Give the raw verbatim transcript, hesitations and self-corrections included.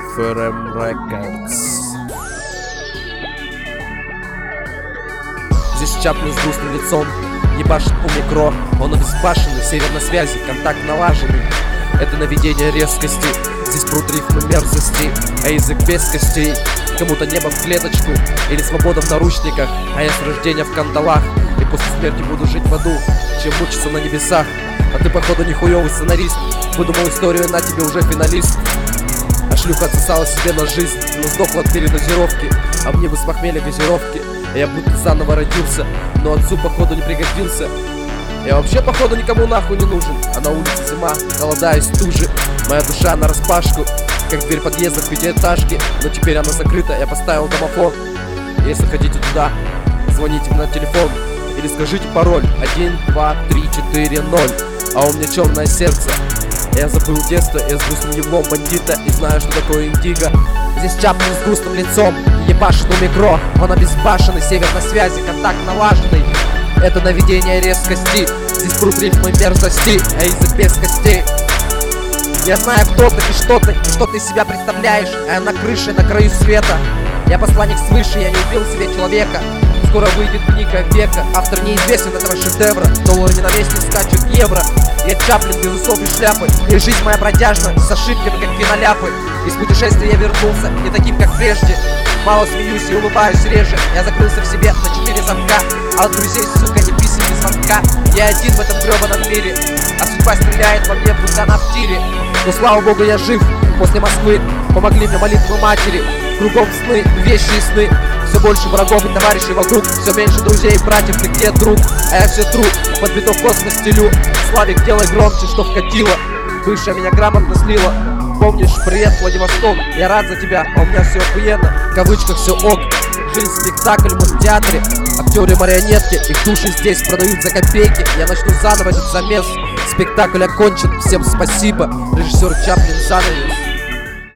эф эр эм Records. Здесь Чаплин с грустным лицом ебашит у микро. Он обезбашенный, север на связи, контакт налаженный. Это наведение резкости. Здесь прут рифмы мерзости, а язык без костей. Кому-то небо в клеточку или свобода в наручниках, а я с рождения в кандалах. И после смерти буду жить в аду, чем мучиться на небесах. А ты походу нихуёвый сценарист. Выдумал историю, на тебе уже финалист. А шлюха отсосала себе на жизнь, но сдохла от передозировки. А мне бы с похмелья газировки. Я будто заново родился, но отцу походу не пригодился. Я вообще походу никому нахуй не нужен. А на улице зима, холода и стужи. Моя душа нараспашку, как дверь подъезда в пятиэтажке. Но теперь она закрыта, я поставил домофон. Если хотите туда, звоните мне на телефон или скажите пароль один, два, три, четыре, ноль. А у меня черное сердце. Я забыл детство, я с грустным еблом бандита и знаю, что такое индиго. Здесь Чаплин с грустным лицом ебашит у микро. Он обезбашенный, север на связи, контакт налаженный. Это наведение резкости. Здесь прут рифмы мерзости, а язык без костей. Я знаю, кто ты и что ты, и что ты из себя представляешь. А я на крыше, на краю света. Я посланник свыше, я не убил себе человека. Скоро выйдет книга века. Автор неизвестен этого шедевра. Доллары не на месте скачут евро. Я Чаплин без усов и шляпы. И жизнь моя бродяжна, с ошибками как виноляпы. Из путешествия я вернулся, не таким как прежде. Мало смеюсь и улыбаюсь реже. Я закрылся в себе на четыре замка. А от друзей, сука, не писем без звонка. Я один в этом гребаном мире. А судьба стреляет во мне, будто она в тире. Но слава богу, я жив. После Москвы помогли мне молитвы матери. Кругом сны, вещи и сны. Все больше врагов и товарищей вокруг. Все меньше друзей и братьев, ты где, друг? А я все тру, под биток космос стелю. Славик, делай громче, что вкатило. Бывшая меня грамотно слила. Помнишь, привет, Владивосток. Я рад за тебя, а у меня все охуенно. В кавычках все ок. Жизнь спектакль, мы в театре. Актеры марионетки, их души здесь продают за копейки. Я начну заново этот замес. Спектакль окончен, всем спасибо. Режиссер Чаплин, занавес.